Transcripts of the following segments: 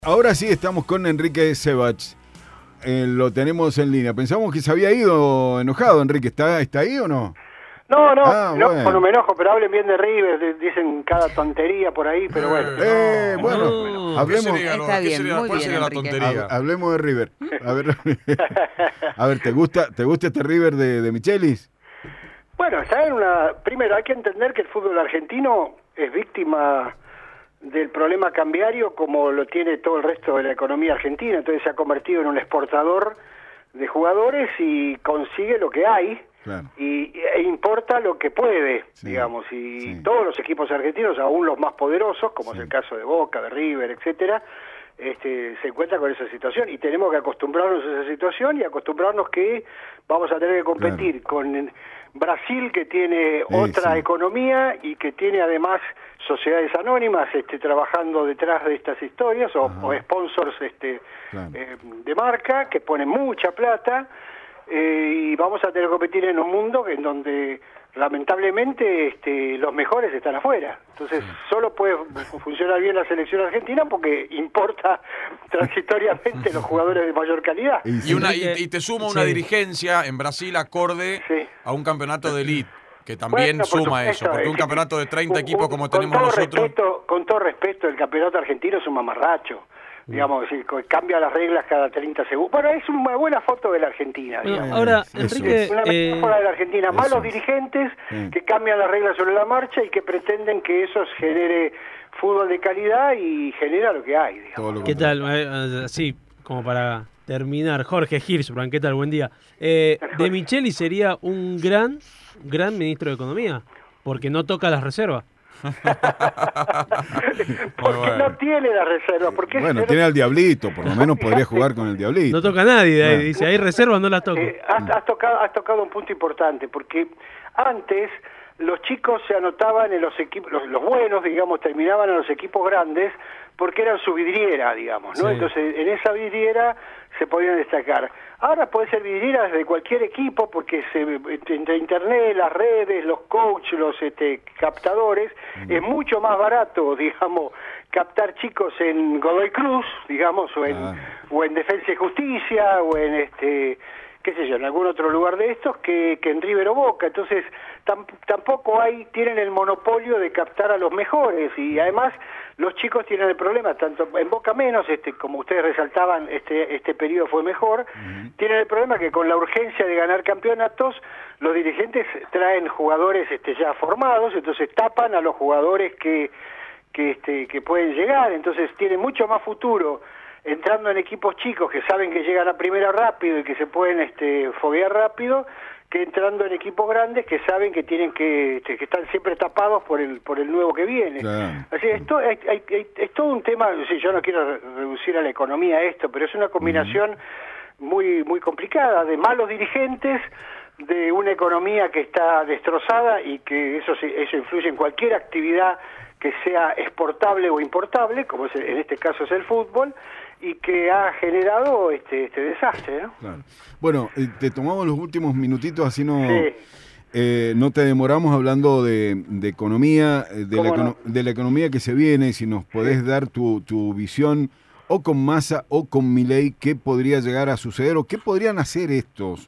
Ahora sí estamos con Enrique Sebach. Lo tenemos en línea. Pensamos que se había ido enojado, Enrique. ¿Está ahí o no? No, Bueno. no me enojo, pero hablen bien de River, dicen cada tontería por ahí, pero bueno. Bueno, hablemos, Está bien, muy bien, Enrique. hablemos de River. A ver, ¿te gusta este River de Michelis? Bueno, primero hay que entender que el fútbol argentino es víctima del problema cambiario como lo tiene todo el resto de la economía argentina, entonces se ha convertido en un exportador de jugadores y consigue lo que hay. Claro. E importa lo que puede, Sí, digamos, y sí. todos los equipos argentinos, aún los más poderosos, como Sí. es el caso de Boca, de River, etcétera, se encuentran con esa situación y tenemos que acostumbrarnos a esa situación y acostumbrarnos que vamos a tener que competir con Brasil, que tiene otra sí. economía y que tiene además sociedades anónimas trabajando detrás de estas historias o sponsors Claro. de marca que ponen mucha plata. Y vamos a tener que competir en un mundo en donde lamentablemente los mejores están afuera. Entonces solo puede funcionar bien la selección argentina porque importa transitoriamente los jugadores de mayor calidad. Y te suma una dirigencia en Brasil acorde a un campeonato de elite, que también Bueno, por suma supuesto, eso, porque un campeonato de 30 equipos como tenemos nosotros... Con todo respeto, el campeonato argentino es un mamarracho. Digamos, cambia las reglas cada 30 segundos. Bueno, es una buena foto de la Argentina. Bueno, ahora, Enrique... Una metáfora de la Argentina. Malos Eso. dirigentes que cambian las reglas sobre la marcha y que pretenden que eso genere fútbol de calidad y genera lo que hay, digamos. Todo lo ¿Qué contrario. tal? Así, como para terminar, Jorge Hirschbrand, ¿qué tal? Buen día. De Micheli sería un gran ministro de Economía, porque no toca las reservas. Porque bueno. no tiene la reserva. Porque Bueno, tiene al Diablito, por lo menos podría jugar con el Diablito. No toca a nadie, Bueno. dice, hay reservas, no las toco. Has tocado un punto importante, porque antes los chicos se anotaban en los equipos, los buenos, digamos, terminaban en los equipos grandes porque eran su vidriera, digamos, ¿no? Sí. Entonces, en esa vidriera se podían destacar. Ahora puede ser vidriera desde cualquier equipo porque entre internet, las redes, los coaches, los captadores, es mucho más barato, digamos, captar chicos en Godoy Cruz, digamos, o en Defensa y Justicia, o en qué sé yo, en algún otro lugar de estos que en River o Boca. Entonces tampoco tienen el monopolio de captar a los mejores y además los chicos tienen el problema, tanto en Boca menos, como ustedes resaltaban, este periodo fue mejor, tienen el problema que con la urgencia de ganar campeonatos los dirigentes traen jugadores ya formados, entonces tapan a los jugadores que pueden llegar, entonces tienen mucho más futuro entrando en equipos chicos que saben que llegan a primera rápido y que se pueden foguear rápido, que entrando en equipos grandes que saben que tienen que están siempre tapados por el nuevo que viene. Claro. Así es todo un tema. Yo no quiero reducir a la economía esto, pero es una combinación muy muy complicada de malos dirigentes, de una economía que está destrozada y que eso influye en cualquier actividad que sea exportable o importable, como en este caso es el fútbol, y que ha generado este desastre, ¿no? Claro. Bueno, te tomamos los últimos minutitos, así no, Sí. no te demoramos hablando de economía, de la economía que se viene, si nos podés dar tu visión, o con Massa o con Milei, qué podría llegar a suceder, o qué podrían hacer estos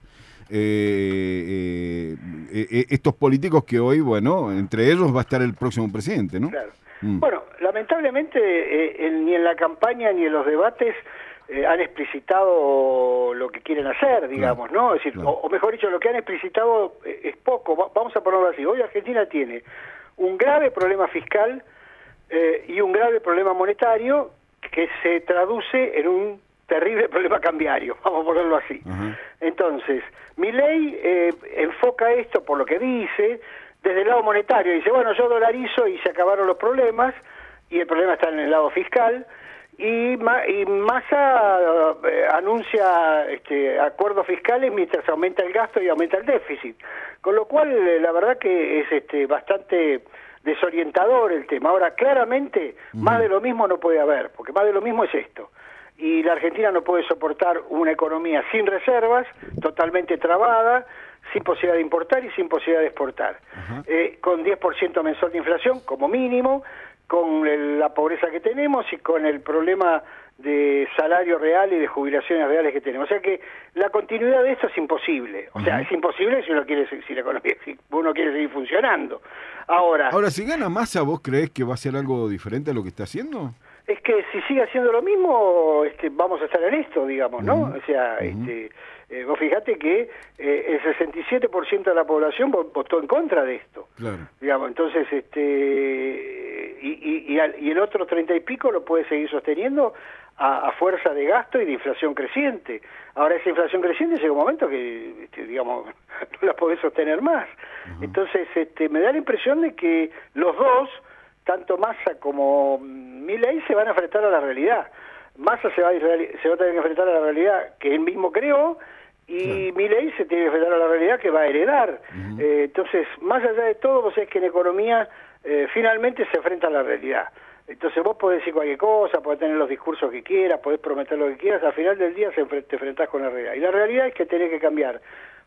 políticos que hoy, bueno, entre ellos va a estar el próximo presidente, ¿no? Claro. Bueno, lamentablemente ni en la campaña ni en los debates han explicitado lo que quieren hacer, digamos, ¿no? Es decir, o mejor dicho, lo que han explicitado es poco. Vamos a ponerlo así. Hoy Argentina tiene un grave problema fiscal y un grave problema monetario que se traduce en un terrible problema cambiario, vamos a ponerlo así. Entonces, Milei enfoca esto, por lo que dice, desde el lado monetario. Dice, bueno, yo dolarizo y se acabaron los problemas, y el problema está en el lado fiscal, y Massa anuncia acuerdos fiscales mientras aumenta el gasto y aumenta el déficit. Con lo cual, la verdad que es bastante desorientador el tema. Ahora, claramente, más de lo mismo no puede haber, porque más de lo mismo es esto. Y la Argentina no puede soportar una economía sin reservas, totalmente trabada, sin posibilidad de importar y sin posibilidad de exportar. Con 10% mensual de inflación, como mínimo, con la pobreza que tenemos y con el problema de salario real y de jubilaciones reales que tenemos. O sea que la continuidad de esto es imposible. O sea, es imposible si uno quiere, si la economía, si uno quiere seguir funcionando. Ahora, si gana Massa, ¿vos creés que va a ser algo diferente a lo que está haciendo? Es que si sigue haciendo lo mismo, vamos a estar en esto, digamos, ¿no? O sea, vos fijate que el 67% de la población votó en contra de esto. Claro. Digamos, entonces, y el otro 30 y pico lo puede seguir sosteniendo a fuerza de gasto y de inflación creciente. Ahora esa inflación creciente llega un momento que, digamos, no la podés sostener más. Entonces, me da la impresión de que los dos, tanto Massa como Milei, se van a enfrentar a la realidad. Massa se va a tener que enfrentar a la realidad que él mismo creó, y Milei se tiene que enfrentar a la realidad que va a heredar. Entonces, más allá de todo, vos sabés que en economía finalmente se enfrenta a la realidad. Entonces vos podés decir cualquier cosa, podés tener los discursos que quieras, podés prometer lo que quieras, al final del día te enfrentás con la realidad. Y la realidad es que tenés que cambiar.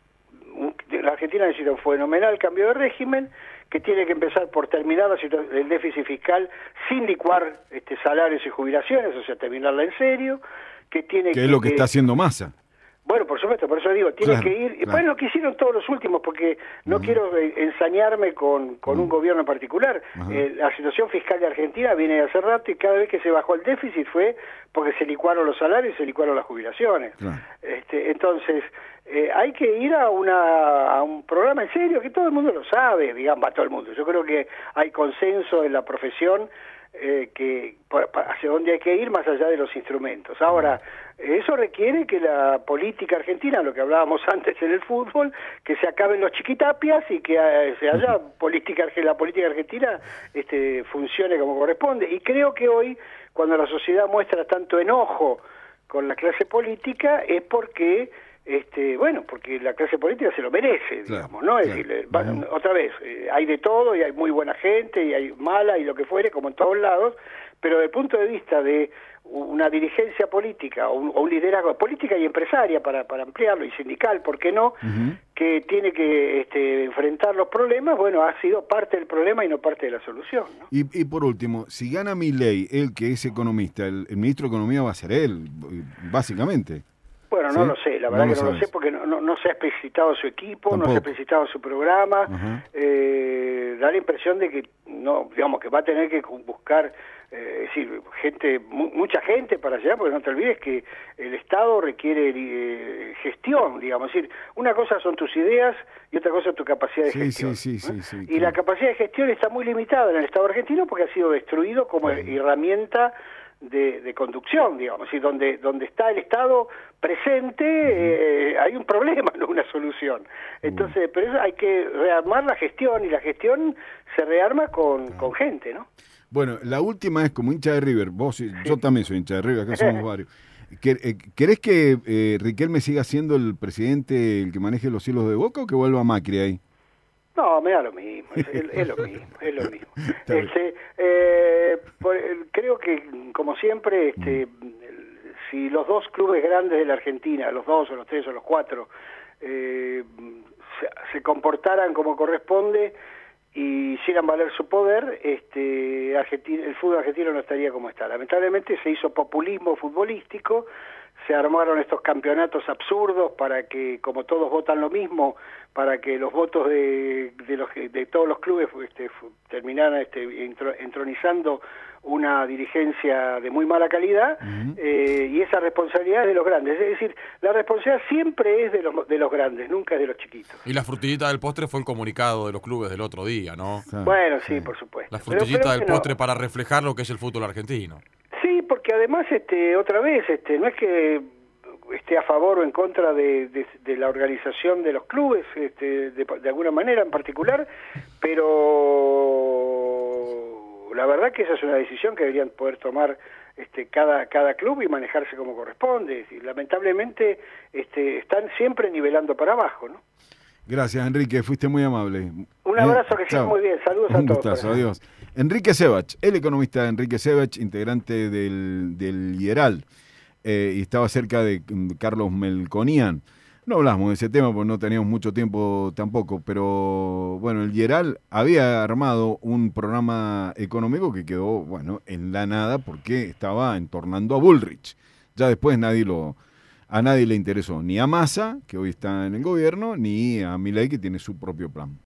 La Argentina necesita un fenomenal cambio de régimen, que tiene que empezar por terminar el déficit fiscal sin licuar salarios y jubilaciones, o sea, terminarla en serio, que tiene que es lo que está haciendo Massa. Bueno, por supuesto, por eso digo, tiene que ir, bueno, lo que hicieron todos los últimos, porque no quiero ensañarme con un gobierno en particular. La situación fiscal de Argentina viene de hace rato, y cada vez que se bajó el déficit fue porque se licuaron los salarios y se licuaron las jubilaciones. Entonces, hay que ir a un programa en serio, que todo el mundo lo sabe, digamos, todo el mundo. Yo creo que hay consenso en la profesión hacia dónde hay que ir más allá de los instrumentos. Ahora, eso requiere que la política argentina, lo que hablábamos antes en el fútbol, que se acaben los chiquitapias y que haya la política argentina funcione como corresponde. Y creo que hoy, cuando la sociedad muestra tanto enojo con la clase política, es porque porque la clase política se lo merece, digamos, ¿no? Es decir, otra vez, hay de todo, y hay muy buena gente, y hay mala, y lo que fuere, como en todos lados, pero desde el punto de vista de una dirigencia política, o un liderazgo política y empresaria, para ampliarlo, y sindical, ¿por qué no?, que tiene que enfrentar los problemas, bueno, ha sido parte del problema y no parte de la solución, ¿no? Y por último, si gana Milei, él que es economista, el ministro de Economía va a ser él, básicamente. Bueno, no lo sé, la verdad que no lo sé, porque no se ha explicitado su equipo, tampoco. No se ha explicitado su programa. Da la impresión de que que va a tener que buscar, decir, mucha gente para llegar, porque no te olvides que el Estado requiere gestión, digamos, es decir, una cosa son tus ideas y otra cosa es tu capacidad de gestión. Y la capacidad de gestión está muy limitada en el Estado argentino porque ha sido destruido como herramienta de conducción, digamos, y donde está el Estado presente hay un problema, no una solución. Entonces, pero eso hay que rearmar la gestión, y la gestión se rearma con gente, ¿no? Bueno, la última es como hincha de River, yo también soy hincha de River, acá somos varios. ¿Querés que Riquelme siga siendo el presidente, el que maneje los hilos de Boca, o que vuelva Macri ahí? No, me da lo mismo, es lo mismo, es lo mismo. Creo que, como siempre, si los dos clubes grandes de la Argentina, los dos o los tres o los cuatro, se comportaran como corresponde y hicieran valer su poder, el fútbol argentino no estaría como está. Lamentablemente se hizo populismo futbolístico, se armaron estos campeonatos absurdos para que, como todos votan lo mismo, para que los votos de todos los clubes terminaran entronizando una dirigencia de muy mala calidad, y esa responsabilidad es de los grandes. Es decir, la responsabilidad siempre es de los grandes, nunca es de los chiquitos. Y la frutillita del postre fue el comunicado de los clubes del otro día, ¿no? Bueno, sí, por supuesto. La frutillita del postre para reflejar lo que es el fútbol argentino. Sí, porque además, otra vez, no es que esté a favor o en contra de la organización de los clubes, de alguna manera en particular, pero la verdad que esa es una decisión que deberían poder tomar cada club y manejarse como corresponde. Y lamentablemente están siempre nivelando para abajo, ¿no? Gracias, Enrique, fuiste muy amable. Un abrazo, que estés muy bien, saludos a todos. Un gustazo, adiós. Enrique Sebach, el economista Enrique Sebach, integrante del IERAL, y estaba cerca de Carlos Melconian. No hablamos de ese tema porque no teníamos mucho tiempo tampoco, pero bueno, el Geral había armado un programa económico que quedó, bueno, en la nada porque estaba entornando a Bullrich. Ya después a nadie le interesó, ni a Massa, que hoy está en el gobierno, ni a Milei, que tiene su propio plan.